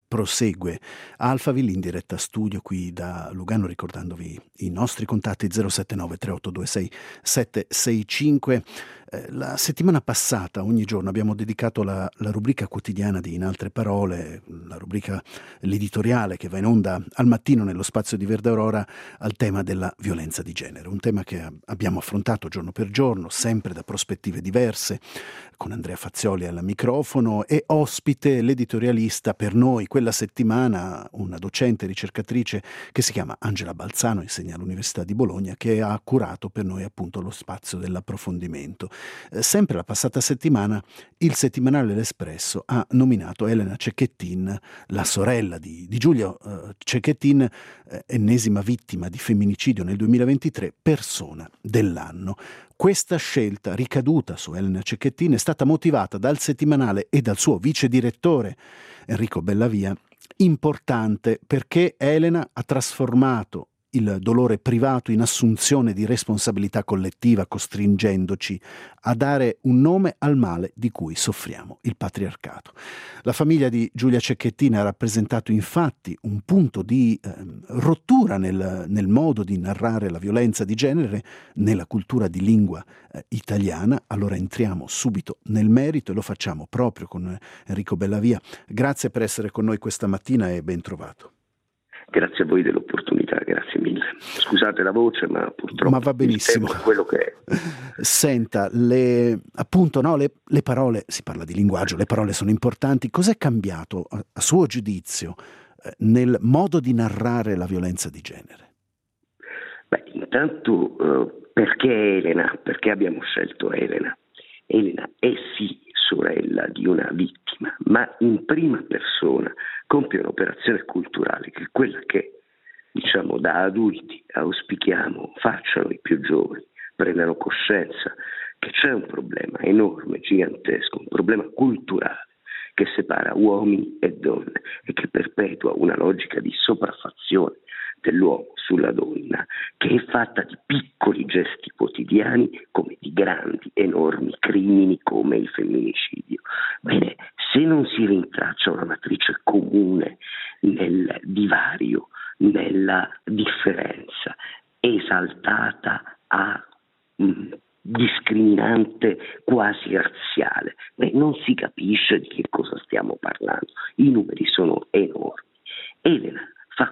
prosegue Alphaville in diretta studio qui da Lugano, ricordandovi i nostri contatti 079 3826 765. La settimana passata, ogni giorno, abbiamo dedicato la rubrica quotidiana di In Altre Parole, la rubrica, l'editoriale che va in onda al mattino nello spazio di Verde Aurora, al tema della violenza di genere, un tema che abbiamo affrontato giorno per giorno, sempre da prospettive diverse, con Andrea Fazzioli al microfono e ospite l'editorialista per noi quella settimana, una docente ricercatrice che si chiama Angela Balzano, insegna all'Università di Bologna, che ha curato per noi appunto lo spazio dell'approfondimento. Sempre la passata settimana il settimanale L'Espresso ha nominato Elena Cecchettin, la sorella di Giulia Cecchettin, ennesima vittima di femminicidio nel 2023, persona dell'anno. Questa scelta, ricaduta su Elena Cecchettin, è stata motivata dal settimanale e dal suo vice direttore Enrico Bellavia, importante perché Elena ha trasformato il dolore privato in assunzione di responsabilità collettiva, costringendoci a dare un nome al male di cui soffriamo, il patriarcato. La famiglia di Giulia Cecchettin ha rappresentato infatti un punto di rottura nel modo di narrare la violenza di genere nella cultura di lingua italiana. Allora entriamo subito nel merito e lo facciamo proprio con Enrico Bellavia. Grazie per essere con noi questa mattina e ben trovato. Grazie a voi dell'opportunità, grazie mille. Scusate la voce, ma purtroppo va benissimo. Il tempo è quello che è. Senta, le parole, si parla di linguaggio, le parole sono importanti. Cos'è cambiato, a suo giudizio, nel modo di narrare la violenza di genere? Beh, intanto perché Elena? Perché abbiamo scelto Elena? Elena è sì sorella di una vittima, ma in prima persona compie un'operazione culturale che è quella che, diciamo, da adulti auspichiamo facciano i più giovani, prendano coscienza che c'è un problema enorme, gigantesco, un problema culturale che separa uomini e donne e che perpetua una logica di sopraffazione dell'uomo sulla donna che è fatta di piccoli gesti quotidiani come di grandi, enormi crimini come il femminicidio. Bene, se non si rintraccia una matrice comune nel divario, nella differenza, esaltata a discriminante quasi razziale, non si capisce di che cosa stiamo parlando. I numeri sono enormi. Elena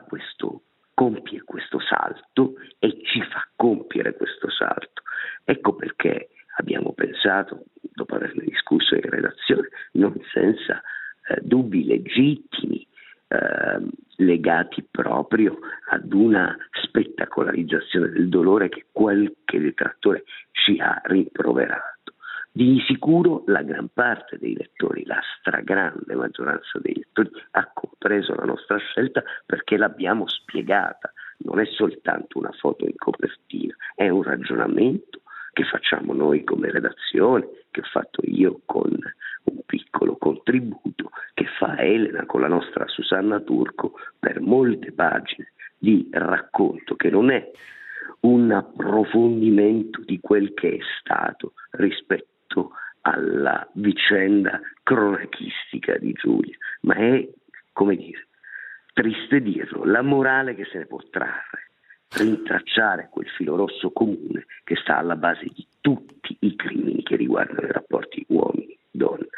compie questo salto e ci fa compiere questo salto. Ecco perché abbiamo pensato, dopo averne discusso in redazione, non senza dubbi legittimi, legati proprio ad una spettacolarizzazione del dolore che qualche detrattore ci ha rimproverato. Di sicuro la gran parte dei lettori, la stragrande maggioranza dei lettori ha compreso la nostra scelta perché l'abbiamo spiegata. Non è soltanto una foto in copertina, è un ragionamento che facciamo noi come redazione, che ho fatto io con un piccolo contributo, che fa Elena con la nostra Susanna Turco per molte pagine di racconto che non è un approfondimento di quel che è stato rispetto alla vicenda cronachistica di Giulia, ma è, come dire, triste dirlo, la morale che se ne può trarre, rintracciare quel filo rosso comune che sta alla base di tutti i crimini che riguardano i rapporti uomini-donne.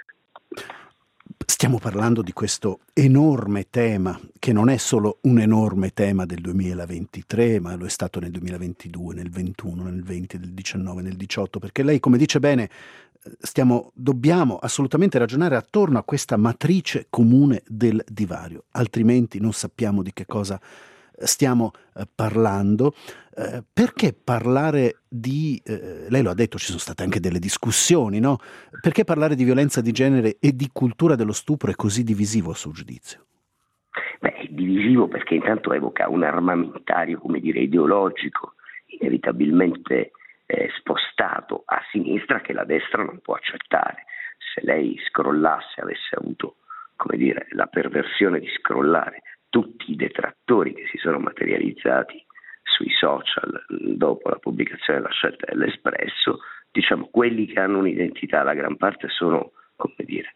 Stiamo parlando di questo enorme tema, che non è solo un enorme tema del 2023, ma lo è stato nel 2022, nel 21, nel 20, nel 19, nel 18, perché lei, come dice bene, dobbiamo assolutamente ragionare attorno a questa matrice comune del divario, altrimenti non sappiamo di che cosa stiamo parlando. Perché parlare di, lei lo ha detto, ci sono state anche delle discussioni, no? Perché parlare di violenza di genere e di cultura dello stupro è così divisivo a suo giudizio? Beh, è divisivo perché intanto evoca un armamentario, come dire, ideologico, inevitabilmente spostato a sinistra, che la destra non può accettare. Se lei scrollasse, avesse avuto, come dire, la perversione di scrollare tutti i detrattori che si sono materializzati sui social dopo la pubblicazione della scelta dell'Espresso, diciamo quelli che hanno un'identità, la gran parte sono, come dire,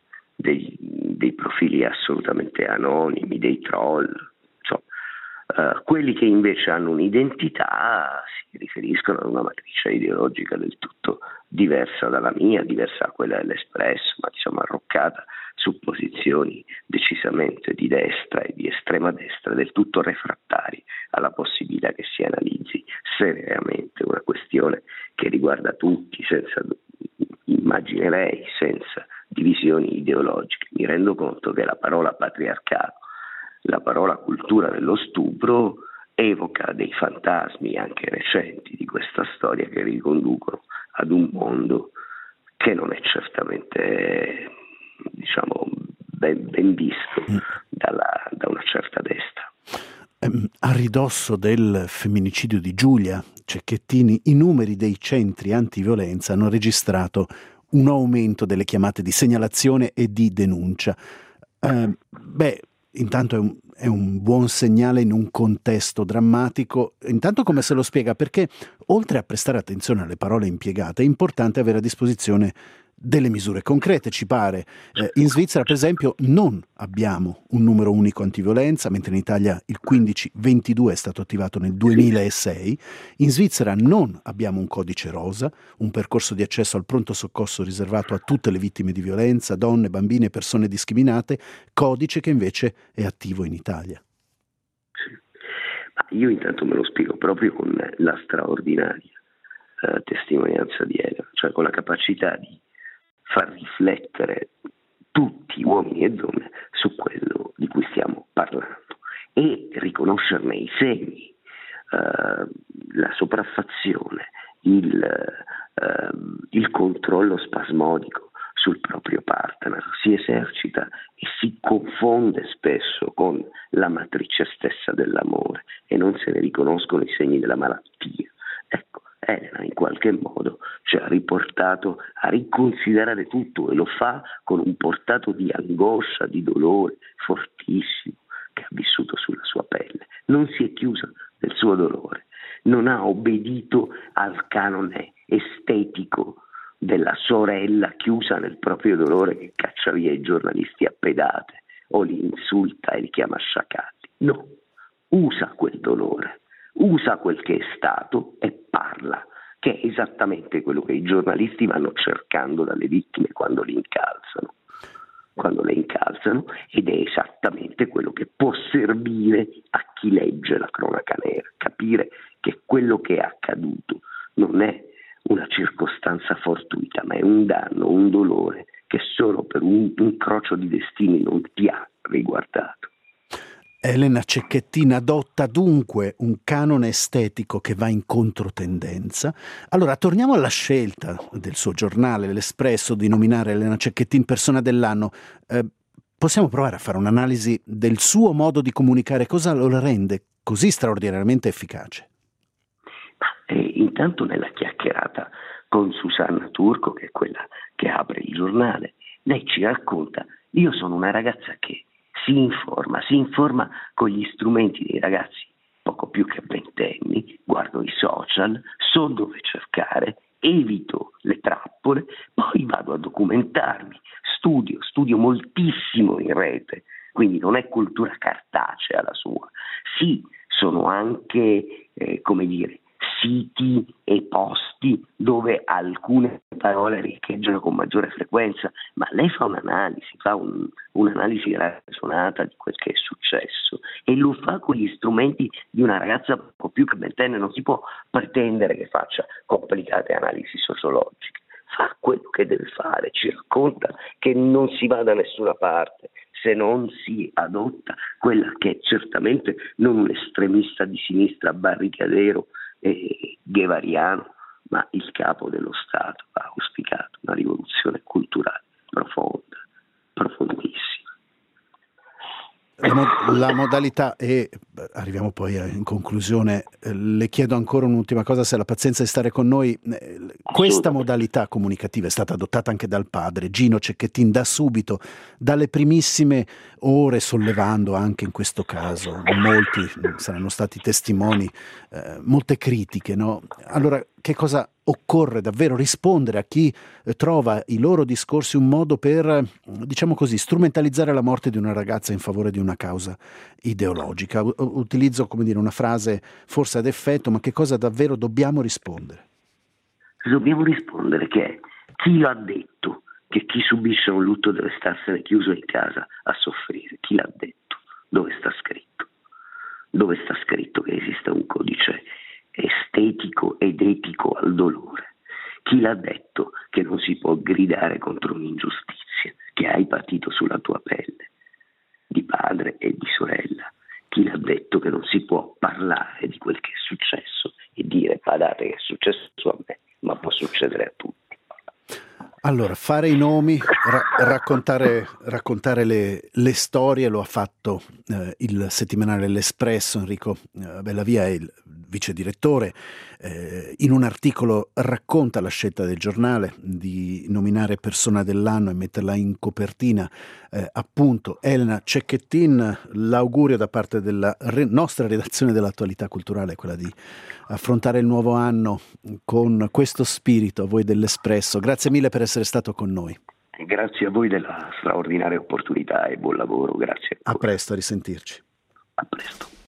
dei profili assolutamente anonimi, dei troll, insomma. Quelli che invece hanno un'identità si riferiscono a una matrice ideologica del tutto diversa dalla mia, diversa da quella dell'Espresso, ma diciamo arroccata su posizioni decisamente di destra e di estrema destra, del tutto refrattari alla possibilità che si analizzi seriamente una questione che riguarda tutti, immaginerei, senza divisioni ideologiche. Mi rendo conto che la parola patriarcato, la parola cultura dello stupro, evoca dei fantasmi anche recenti di questa storia che riconducono ad un mondo che non è certamente, diciamo, ben visto da una certa destra. A ridosso del femminicidio di Giulia Cecchettin, i numeri dei centri antiviolenza hanno registrato un aumento delle chiamate di segnalazione e di denuncia. Intanto è un buon segnale in un contesto drammatico. Intanto come se lo spiega? Perché oltre a prestare attenzione alle parole impiegate è importante avere a disposizione delle misure concrete, ci pare. In Svizzera, per esempio, non abbiamo un numero unico antiviolenza, mentre in Italia il 1522 è stato attivato nel 2006. In Svizzera non abbiamo un codice rosa, un percorso di accesso al pronto soccorso riservato a tutte le vittime di violenza, donne, bambine e persone discriminate, codice che invece è attivo in Italia. Io intanto me lo spiego proprio con la straordinaria testimonianza di Elena, cioè con la capacità di far riflettere tutti, uomini e donne, su quello di cui stiamo parlando e riconoscerne i segni, la sopraffazione, il controllo spasmodico sul proprio partner, si esercita e si confonde spesso con la matrice stessa dell'amore e non se ne riconoscono i segni della malattia. Ecco, Elena in qualche modo ci ha riportato a riconsiderare tutto e lo fa con un portato di angoscia, di dolore fortissimo che ha vissuto sulla sua pelle. Non si è chiusa nel suo dolore, non ha obbedito al canone estetico della sorella chiusa nel proprio dolore che caccia via i giornalisti a pedate o li insulta e li chiama sciacalli. No, usa quel dolore, usa quel che è stato e parla, che è esattamente quello che i giornalisti vanno cercando dalle vittime quando le incalzano, ed è esattamente quello che può servire a chi legge la cronaca nera, capire che quello che è accaduto non è una circostanza fortuita, ma è un danno, un dolore che solo per un incrocio di destini non ti ha riguardato. Elena Cecchettin adotta dunque un canone estetico che va in controtendenza. Allora, torniamo alla scelta del suo giornale, l'Espresso, di nominare Elena Cecchettin persona dell'anno. Possiamo provare a fare un'analisi del suo modo di comunicare? Cosa lo rende così straordinariamente efficace? Intanto nella chiacchierata con Susanna Turco, che è quella che apre il giornale, lei ci racconta: io sono una ragazza che si informa con gli strumenti dei ragazzi poco più che ventenni, guardo i social, so dove cercare, evito le trappole, poi vado a documentarmi, studio moltissimo in rete, quindi non è cultura cartacea la sua. Sì, sono anche, siti e posti dove alcune parole riecheggiano con maggiore frequenza, ma lei fa un'analisi, un'analisi ragionata di quel che è successo e lo fa con gli strumenti di una ragazza poco più che ventenne. Non si può pretendere che faccia complicate analisi sociologiche, fa quello che deve fare, ci racconta che non si va da nessuna parte se non si adotta quella che è certamente non un estremista di sinistra barricadero e guevariano, ma il capo dello Stato ha auspicato una rivoluzione culturale profonda, profondissima. La modalità è arriviamo poi in conclusione. Le chiedo ancora un'ultima cosa, se ha la pazienza di stare con noi. Questa modalità comunicativa è stata adottata anche dal padre Gino Cecchettin da subito, dalle primissime ore, sollevando anche in questo caso, molti saranno stati testimoni, molte critiche, no? Allora, che cosa occorre davvero? Rispondere a chi trova i loro discorsi un modo per, diciamo così, strumentalizzare la morte di una ragazza in favore di una causa ideologica. Utilizzo, come dire, una frase forse ad effetto, ma che cosa davvero dobbiamo rispondere? Dobbiamo rispondere che chi l'ha detto che chi subisce un lutto deve starsene chiuso in casa a soffrire? Chi l'ha detto? Dove sta scritto? Dove sta scritto che esiste un codice estetico ed etico al dolore? Chi l'ha detto che non si può gridare contro un'ingiustizia che hai patito sulla tua pelle, di padre e di sorella? Chi l'ha detto che non si può parlare di quel che è successo e dire badate che è successo a me, ma può succedere a tutti? Allora, fare i nomi, raccontare le storie, lo ha fatto il settimanale L'Espresso. Enrico Bellavia è il vice direttore. In un articolo racconta la scelta del giornale di nominare persona dell'anno e metterla in copertina appunto Elena Cecchettin. L'augurio da parte della nostra redazione dell'Attualità Culturale è quella di affrontare il nuovo anno con questo spirito. A voi dell'Espresso, grazie mille per essere stato con noi. Grazie a voi della straordinaria opportunità e buon lavoro, grazie. A presto, a risentirci. A presto.